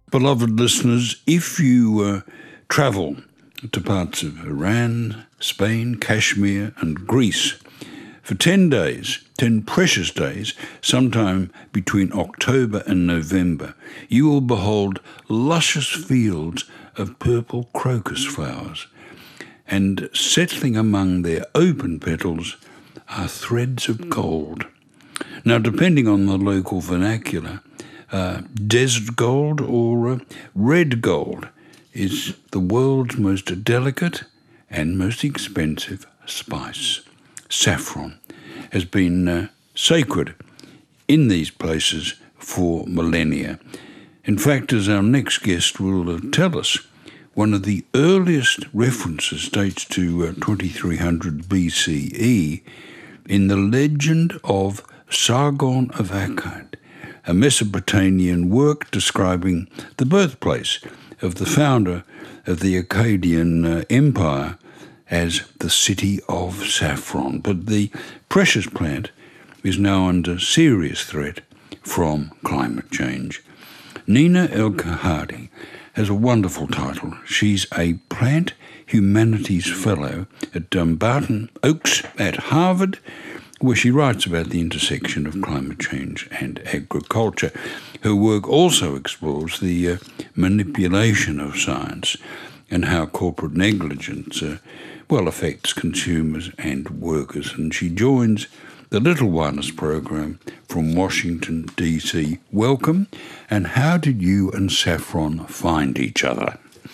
Beloved listeners, if you travel to parts of Iran, Spain, Kashmir and Greece for 10 days, 10 precious days, sometime between October and November, you will behold luscious fields of purple crocus flowers, and settling among their open petals are threads of gold. Now, depending on the local vernacular, desert gold or red gold is the world's most delicate and most expensive spice. Saffron has been sacred in these places for millennia. In fact, as our next guest will tell us, one of the earliest references dates to 2300 BCE in the legend of Sargon of Akkad, a Mesopotamian work describing the birthplace of the founder of the Akkadian Empire as the city of saffron. But the precious plant is now under serious threat from climate change. Nina El-Khaadi has a wonderful title. She's a Plant Humanities Fellow at Dumbarton Oaks at Harvard, where she writes about the intersection of climate change and agriculture. Her work also explores the manipulation of science and how corporate negligence affects consumers and workers. And she joins the Little Wireless program from Washington, D.C. Welcome, and how did you and saffron find each other?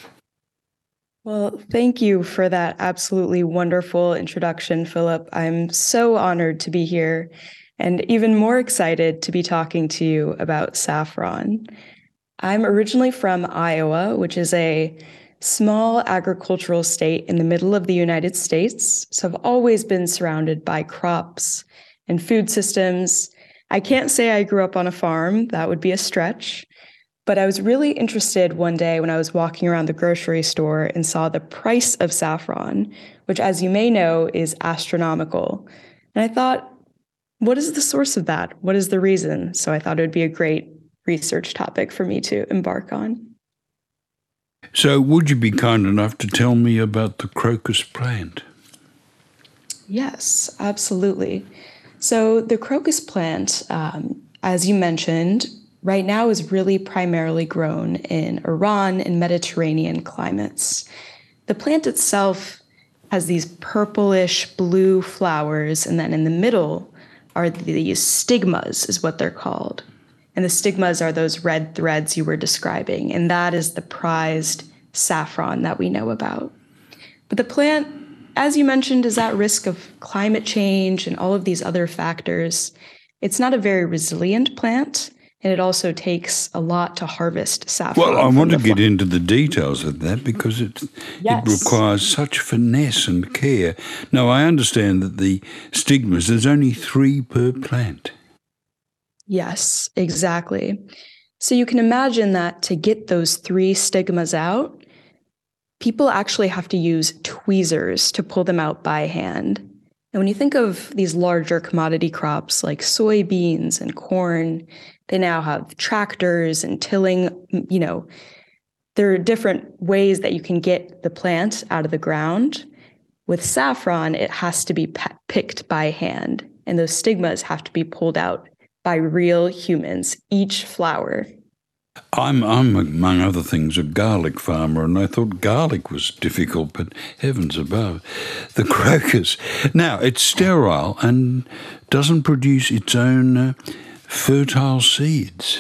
Well, thank you for that absolutely wonderful introduction, Philip. I'm so honored to be here and even more excited to be talking to you about saffron. I'm originally from Iowa, which is a small agricultural state in the middle of the United States. So I've always been surrounded by crops and food systems. I can't say I grew up on a farm, that would be a stretch. But I was really interested one day when I was walking around the grocery store and saw the price of saffron, which, as you may know, is astronomical. And I thought, what is the source of that? What is the reason? So I thought it would be a great research topic for me to embark on. So would you be kind enough to tell me about the crocus plant? Yes, absolutely. So the crocus plant, as you mentioned, right now is really primarily grown in Iran and Mediterranean climates. The plant itself has these purplish blue flowers, and then in the middle are these stigmas, is what they're called. And the stigmas are those red threads you were describing, and that is the prized saffron that we know about. But the plant, as you mentioned, is at risk of climate change and all of these other factors. It's not a very resilient plant, and it also takes a lot to harvest saffron. Well, I want to get into the details of that because it requires such finesse and care. Now, I understand that the stigmas, there's only 3 per plant. Yes, exactly. So you can imagine that to get those 3 stigmas out, people actually have to use tweezers to pull them out by hand. And when you think of these larger commodity crops like soybeans and corn, they now have tractors and tilling. There are different ways that you can get the plant out of the ground. With saffron, it has to be picked by hand, and those stigmas have to be pulled out by real humans, each flower. I'm, among other things, a garlic farmer, and I thought garlic was difficult, but heavens above. The crocus. Now, it's sterile and doesn't produce its own fertile seeds.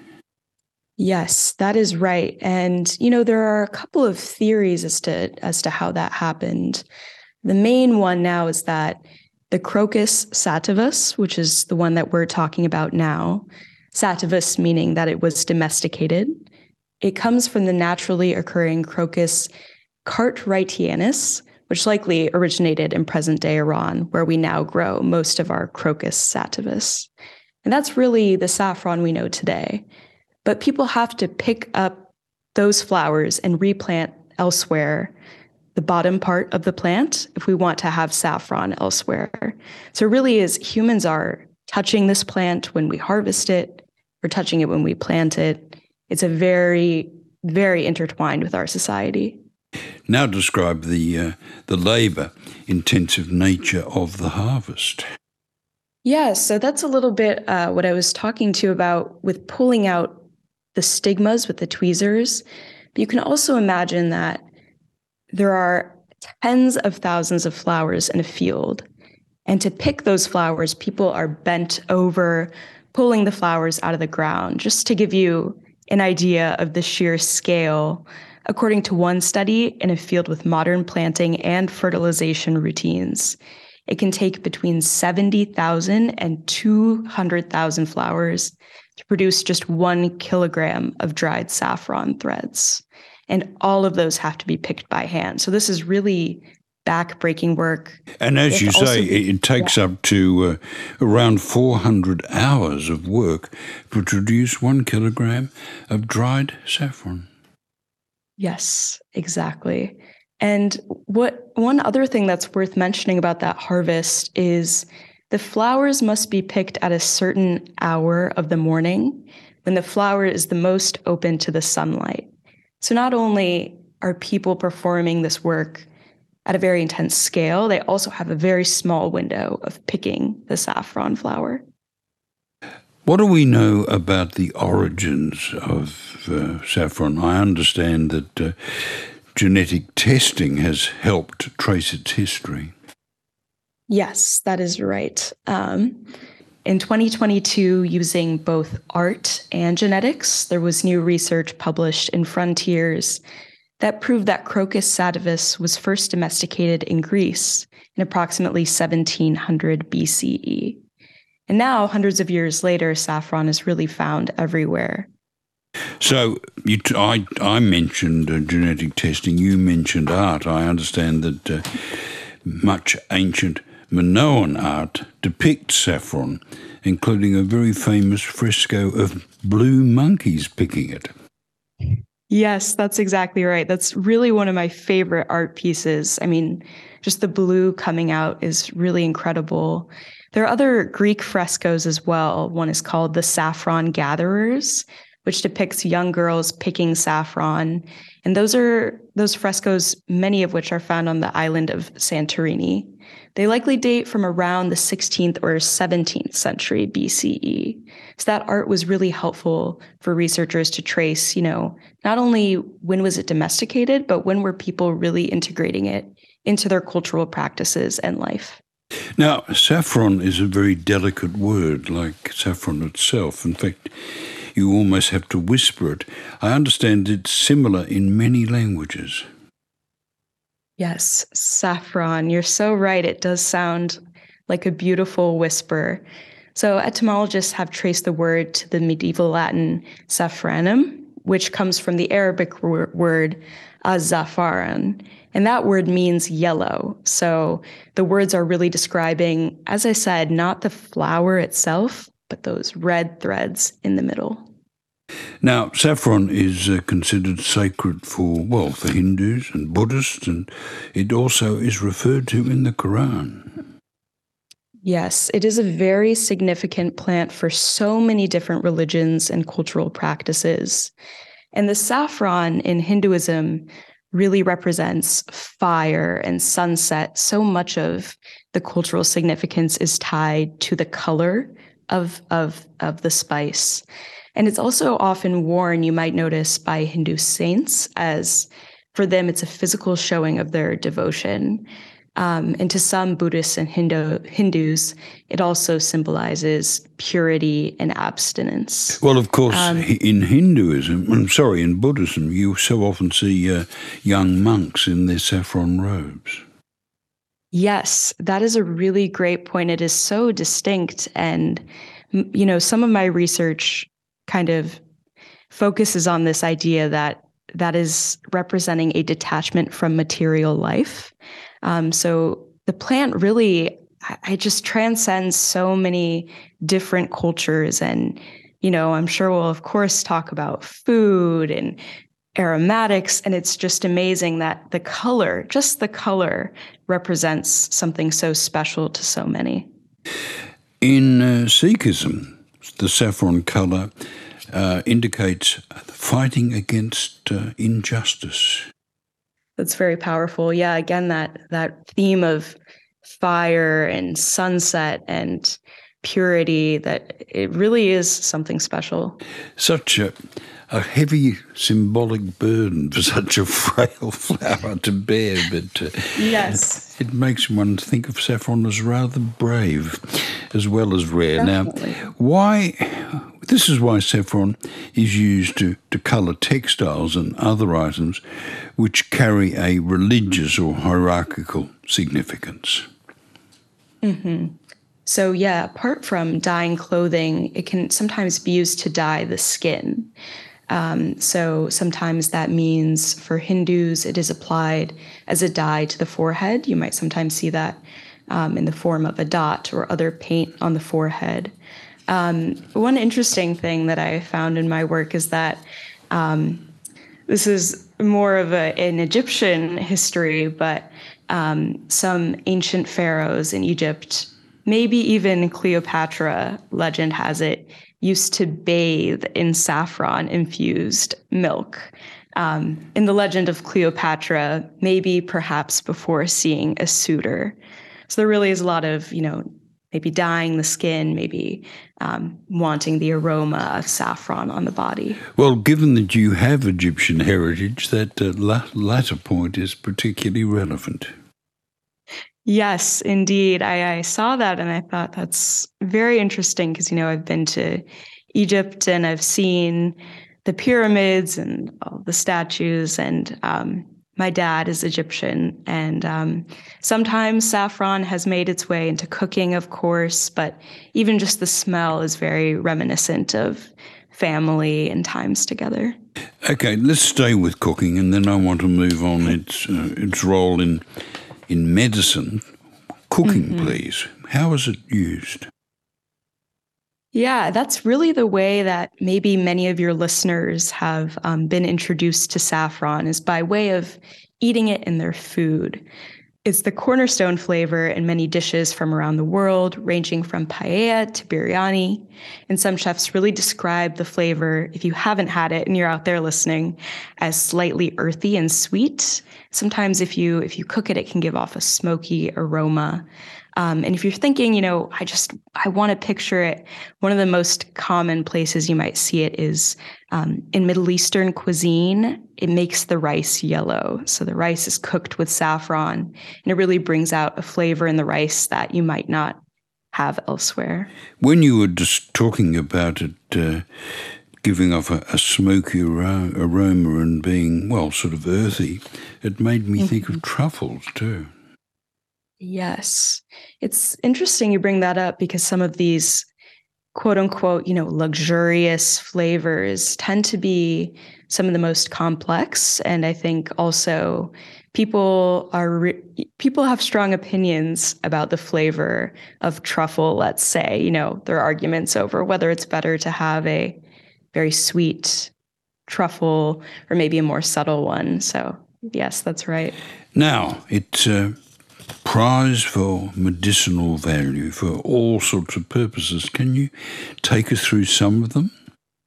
Yes, that is right. And, there are a couple of theories as to how that happened. The main one now is that the Crocus sativus, which is the one that we're talking about now, sativus meaning that it was domesticated. It comes from the naturally occurring Crocus cartwrightianus, which likely originated in present-day Iran, where we now grow most of our Crocus sativus. And that's really the saffron we know today. But people have to pick up those flowers and replant elsewhere the bottom part of the plant if we want to have saffron elsewhere. So it really is, humans are touching this plant when we harvest it, we're touching it when we plant it, It's a very, very intertwined with our society. Now describe the labour-intensive nature of the harvest. Yeah, so that's a little bit what I was talking to you about with pulling out the stigmas with the tweezers. But you can also imagine that there are tens of thousands of flowers in a field. And to pick those flowers, people are bent over, pulling the flowers out of the ground. Just to give you an idea of the sheer scale, according to one study, in a field with modern planting and fertilization routines, it can take between 70,000 and 200,000 flowers to produce just 1 kilogram of dried saffron threads. And all of those have to be picked by hand. So this is really back-breaking work. And as you say, it takes up to around 400 hours of work to produce 1 kilogram of dried saffron. Yes, exactly. And one other thing that's worth mentioning about that harvest is the flowers must be picked at a certain hour of the morning when the flower is the most open to the sunlight. So not only are people performing this work at a very intense scale, they also have a very small window of picking the saffron flower. What do we know about the origins of saffron? I understand that genetic testing has helped trace its history. Yes, that is right. In 2022, using both art and genetics, there was new research published in Frontiers that proved that Crocus sativus was first domesticated in Greece in approximately 1700 BCE. And now, hundreds of years later, saffron is really found everywhere. So I mentioned genetic testing, you mentioned art. I understand that much ancient Minoan art depicts saffron, including a very famous fresco of blue monkeys picking it. Yes, that's exactly right. That's really one of my favorite art pieces. I mean, just the blue coming out is really incredible. There are other Greek frescoes as well. One is called The Saffron Gatherers, which depicts young girls picking saffron. And those frescoes, many of which are found on the island of Santorini. They likely date from around the 16th or 17th century BCE. So that art was really helpful for researchers to trace, not only when was it domesticated, but when were people really integrating it into their cultural practices and life. Now, saffron is a very delicate word, like saffron itself. In fact, you almost have to whisper it. I understand it's similar in many languages. Yes, saffron. You're so right. It does sound like a beautiful whisper. So etymologists have traced the word to the medieval Latin saffranum, which comes from the Arabic word azafaran. And that word means yellow. So the words are really describing, as I said, not the flower itself, but those red threads in the middle. Now, saffron is considered sacred for Hindus and Buddhists, and it also is referred to in the Quran. Yes, it is a very significant plant for so many different religions and cultural practices. And the saffron in Hinduism really represents fire and sunset. So much of the cultural significance is tied to the color of the spice. And it's also often worn, you might notice, by Hindu saints, as for them, it's a physical showing of their devotion. And to some Buddhists and Hindus, it also symbolizes purity and abstinence. Well, of course, in Buddhism, you so often see young monks in their saffron robes. Yes, that is a really great point. It is so distinct. And, some of my research kind of focuses on this idea that is representing a detachment from material life. So the plant really, it just transcends so many different cultures. And, I'm sure we'll, of course, talk about food and aromatics. And it's just amazing that the color represents something so special to so many. In Sikhism, the saffron colour indicates fighting against injustice. That's very powerful. Yeah, again, that theme of fire and sunset and purity, that it really is something special. Such a heavy symbolic burden for such a frail flower to bear, but yes, it makes one think of saffron as rather brave as well as rare. Definitely. Now, this is why saffron is used to colour textiles and other items which carry a religious or hierarchical significance. Mm-hmm. So yeah, apart from dyeing clothing, it can sometimes be used to dye the skin. So sometimes that means for Hindus, it is applied as a dye to the forehead. You might sometimes see that in the form of a dot or other paint on the forehead. One interesting thing that I found in my work is that this is more of an Egyptian history, but some ancient pharaohs in Egypt, maybe even Cleopatra, legend has it, used to bathe in saffron-infused milk. In the legend of Cleopatra, maybe perhaps before seeing a suitor. So there really is a lot of, maybe dyeing the skin, maybe wanting the aroma of saffron on the body. Well, given that you have Egyptian heritage, that latter point is particularly relevant. Yes, indeed. I saw that and I thought that's very interesting because, I've been to Egypt and I've seen the pyramids and all the statues, and my dad is Egyptian, and sometimes saffron has made its way into cooking, of course, but even just the smell is very reminiscent of family and times together. Okay, let's stay with cooking, and then I want to move on its role in medicine. Cooking, please. How is it used? Yeah, that's really the way that maybe many of your listeners have been introduced to saffron, is by way of eating it in their food. It's the cornerstone flavor in many dishes from around the world, ranging from paella to biryani. And some chefs really describe the flavor, if you haven't had it and you're out there listening, as slightly earthy and sweet. Sometimes if you cook it, it can give off a smoky aroma. And if you're thinking, I want to picture it, one of the most common places you might see it is in Middle Eastern cuisine. It makes the rice yellow. So the rice is cooked with saffron, and it really brings out a flavor in the rice that you might not have elsewhere. When you were just talking about it giving off a smoky aroma and being, sort of earthy, it made me think of truffles too. Yes. It's interesting you bring that up because some of these quote unquote, luxurious flavors tend to be some of the most complex. And I think also people have strong opinions about the flavor of truffle, let's say. There are arguments over whether it's better to have a very sweet truffle or maybe a more subtle one. So yes, that's right. Now, it's prized for medicinal value for all sorts of purposes. Can you take us through some of them?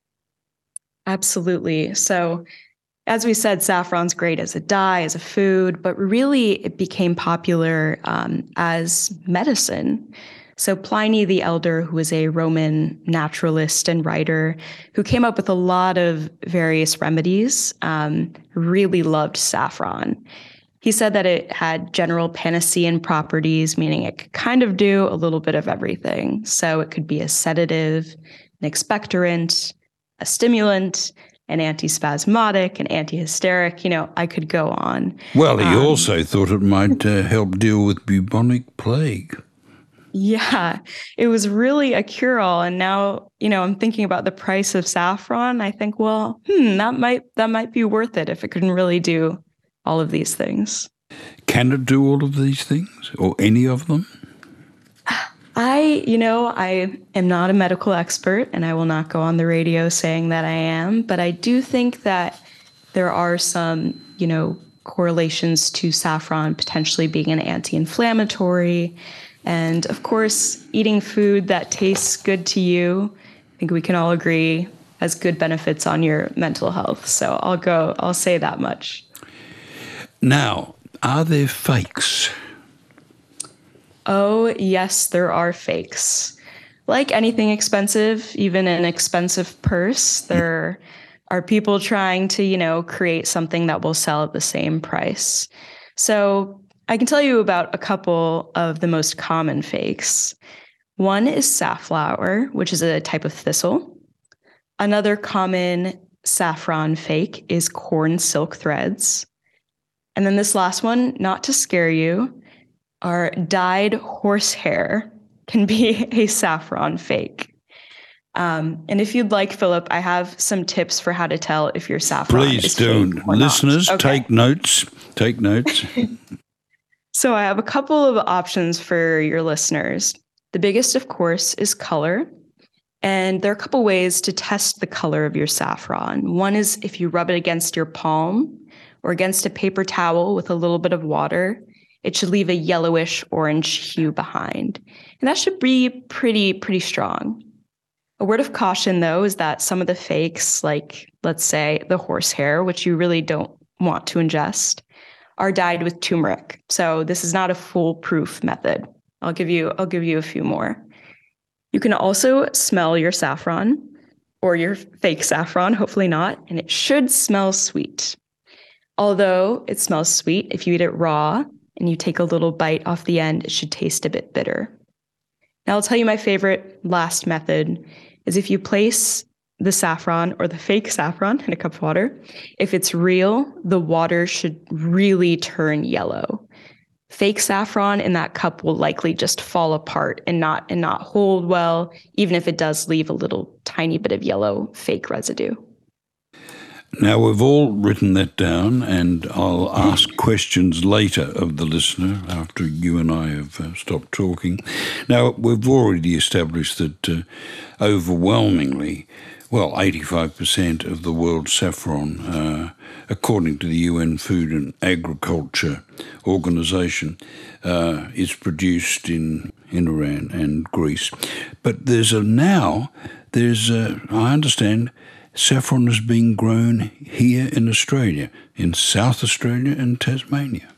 Absolutely. So, as we said, saffron's great as a dye, as a food, but really it became popular as medicine. So Pliny the Elder, who was a Roman naturalist and writer who came up with a lot of various remedies, really loved saffron. He said that it had general panacean properties, meaning it could kind of do a little bit of everything. So it could be a sedative, an expectorant, a stimulant, an antispasmodic, an antihysteric. I could go on. Well, he also thought it might help deal with bubonic plague. Yeah, it was really a cure-all. And now, I'm thinking about the price of saffron. I think, that might be worth it if it couldn't really do all of these things. Can it do all of these things or any of them? I am not a medical expert and I will not go on the radio saying that I am, but I do think that there are some, correlations to saffron potentially being an anti-inflammatory. And of course, eating food that tastes good to you, I think we can all agree has good benefits on your mental health. So I'll say that much. Now, are there fakes? Oh, yes, there are fakes. Like anything expensive, even an expensive purse, there are people trying to, create something that will sell at the same price. So I can tell you about a couple of the most common fakes. One is safflower, which is a type of thistle. Another common saffron fake is corn silk threads. And then this last one, not to scare you, are dyed horsehair can be a saffron fake. And if you'd like, Philip, I have some tips for how to tell if your saffron Please is do. fake or Listeners, not. Okay. take notes. Take notes. So I have a couple of options for your listeners. The biggest, of course, is color. And there are a couple ways to test the color of your saffron. One is if you rub it against your palm or against a paper towel with a little bit of water, it should leave a yellowish orange hue behind. And that should be pretty strong. A word of caution, though, is that some of the fakes, like, let's say, the horsehair, which you really don't want to ingest, are dyed with turmeric. So this is not a foolproof method. I'll give you a few more. You can also smell your saffron or your fake saffron, hopefully not, and it should smell sweet. Although it smells sweet, if you eat it raw and you take a little bite off the end, it should taste a bit bitter. Now I'll tell you my favorite last method is if you place the saffron or the fake saffron in a cup of water. If it's real, the water should really turn yellow. Fake saffron in that cup will likely just fall apart and not hold well, even if it does leave a little tiny bit of yellow fake residue. Now, we've all written that down, and I'll ask questions later of the listener after you and I have stopped talking. Now, we've already established that overwhelmingly, 85% of the world's saffron, according to the UN Food and Agriculture Organization, is produced in Iran and Greece. But I understand, saffron is being grown here in Australia, in South Australia and Tasmania.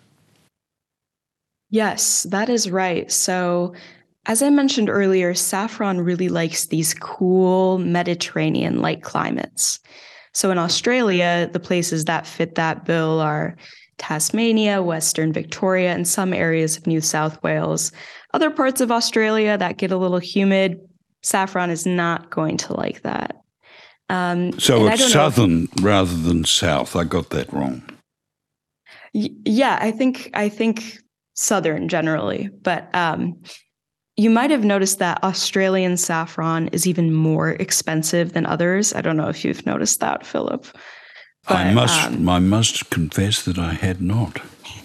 Yes, that is right. So, as I mentioned earlier, saffron really likes these cool Mediterranean-like climates. So in Australia, the places that fit that bill are Tasmania, Western Victoria, and some areas of New South Wales. Other parts of Australia that get a little humid, saffron is not going to like that. So it's southern rather than south. I got that wrong. Yeah, I think southern generally, but you might have noticed that Australian saffron is even more expensive than others. I don't know if you've noticed that, Philip. But, I must confess that I had not.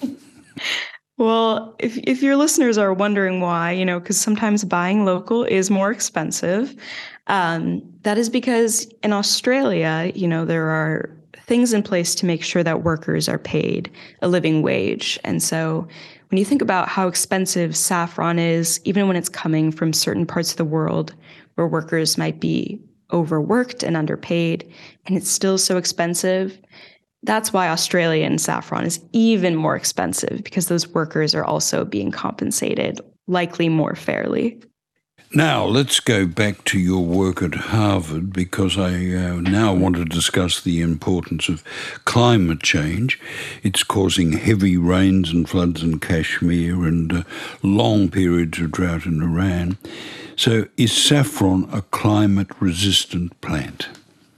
Well, if your listeners are wondering why, because sometimes buying local is more expensive, that is because in Australia, there are things in place to make sure that workers are paid a living wage. And so when you think about how expensive saffron is, even when it's coming from certain parts of the world where workers might be overworked and underpaid, and it's still so expensive, that's why Australian saffron is even more expensive, because those workers are also being compensated, likely more fairly. Now, let's go back to your work at Harvard, because I now want to discuss the importance of climate change. It's causing heavy rains and floods in Kashmir and long periods of drought in Iran. So is saffron a climate-resistant plant?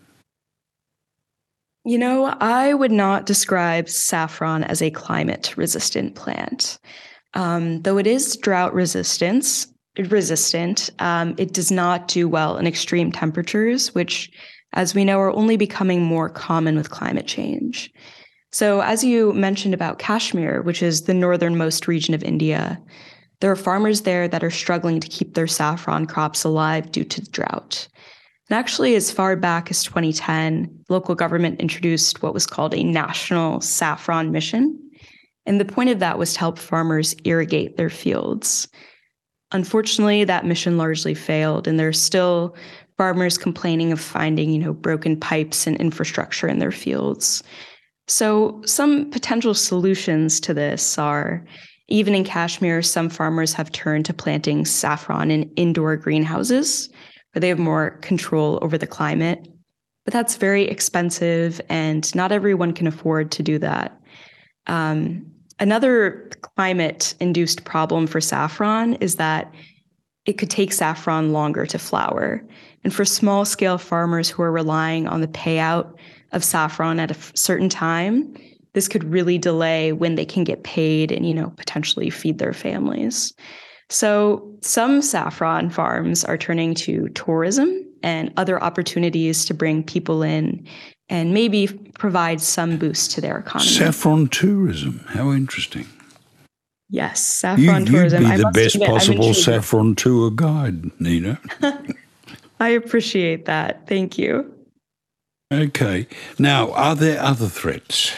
I would not describe saffron as a climate-resistant plant. Though it is drought-resistant, it does not do well in extreme temperatures, which, as we know, are only becoming more common with climate change. So as you mentioned about Kashmir, which is the northernmost region of India, there are farmers there that are struggling to keep their saffron crops alive due to the drought. And actually, as far back as 2010, local government introduced what was called a National Saffron Mission. And the point of that was to help farmers irrigate their fields. Unfortunately, that mission largely failed, and there's still farmers complaining of finding, broken pipes and infrastructure in their fields. So some potential solutions to this are, even in Kashmir, some farmers have turned to planting saffron in indoor greenhouses where they have more control over the climate. But that's very expensive, and not everyone can afford to do that. Another climate-induced problem for saffron is that it could take saffron longer to flower. And for small-scale farmers who are relying on the payout of saffron at a certain time, this could really delay when they can get paid and, potentially feed their families. So some saffron farms are turning to tourism and other opportunities to bring people in and maybe provide some boost to their economy. Saffron tourism, how interesting. Yes, saffron tourism. You'd be the best possible saffron tour guide, Nina. I appreciate that. Thank you. Okay. Now, are there other threats?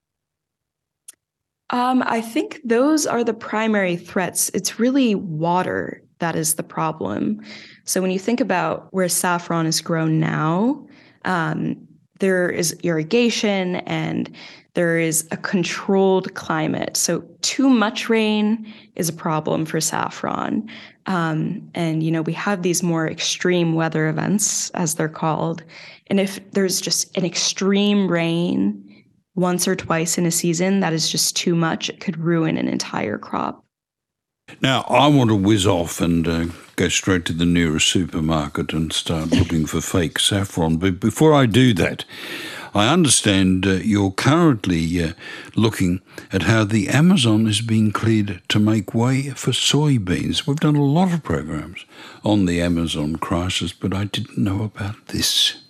I think those are the primary threats. It's really water that is the problem. So when you think about where saffron is grown now, there is irrigation and there is a controlled climate. So too much rain is a problem for saffron. And, we have these more extreme weather events, as they're called. And if there's just an extreme rain once or twice in a season, that is just too much. It could ruin an entire crop. Now, I want to whiz off and go straight to the nearest supermarket and start looking for fake saffron. But before I do that, I understand you're currently looking at how the Amazon is being cleared to make way for soybeans. We've done a lot of programs on the Amazon crisis, but I didn't know about this.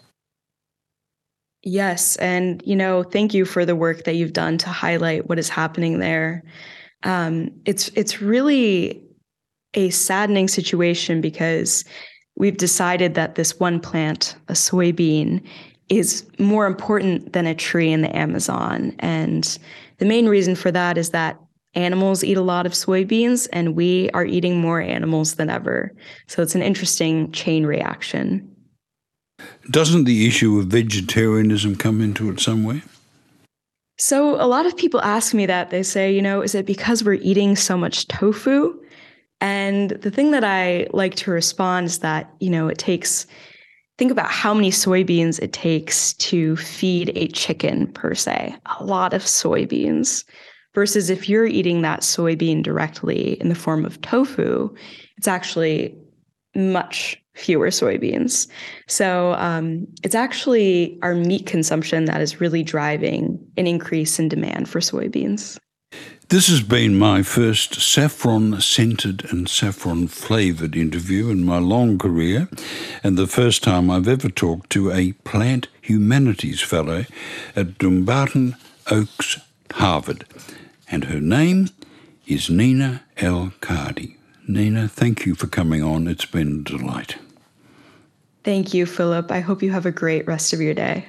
Yes, and thank you for the work that you've done to highlight what is happening there. It's really a saddening situation because we've decided that this one plant, a soybean, is more important than a tree in the Amazon. And the main reason for that is that animals eat a lot of soybeans, and we are eating more animals than ever. So it's an interesting chain reaction. Doesn't the issue of vegetarianism come into it somewhere? So a lot of people ask me that. They say, is it because we're eating so much tofu? And the thing that I like to respond is that, think about how many soybeans it takes to feed a chicken per se, a lot of soybeans, versus if you're eating that soybean directly in the form of tofu, it's actually much fewer soybeans. So it's actually our meat consumption that is really driving an increase in demand for soybeans. This has been my first saffron-scented and saffron-flavoured interview in my long career, and the first time I've ever talked to a plant humanities fellow at Dumbarton Oaks, Harvard. And her name is Nina El-Kadi. Nina, thank you for coming on. It's been a delight. Thank you, Philip. I hope you have a great rest of your day.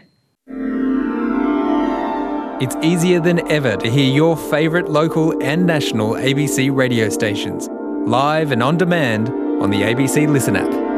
It's easier than ever to hear your favourite local and national ABC radio stations, live and on demand on the ABC Listen app.